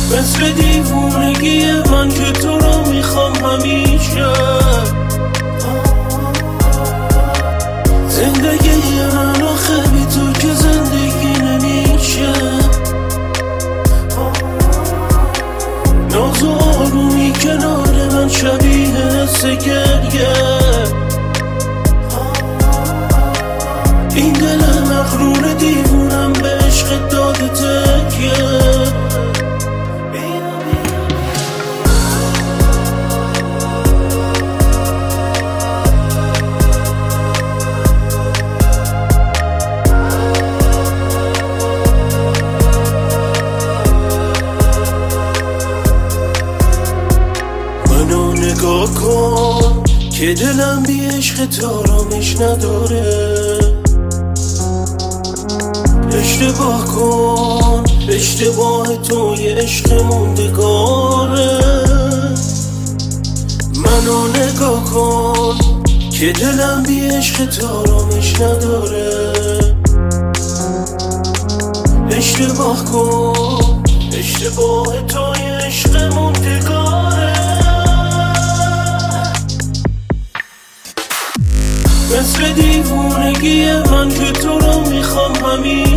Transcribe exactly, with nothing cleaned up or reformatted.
مثل دیوونگی من که تو رو میخوام همیشه. زندگی من آخه بی تو که زندگی نمیشه. ناز و آرومی کنار من شبیه حس گریه. این دل مغرور دیوونم به عشق داده تکیه. منو نگاه کن که دلم بی عشق تو آرامش نداره. اشتباه کن اشتباه تو یه عشق موندگاره. منو نگاه کن که دلم بی عشق تو آرامش نداره. اشتباه کن اشتباه تو یه عشق موندگاره. مثل دیوونگی من که تو رو میخوام همیشه.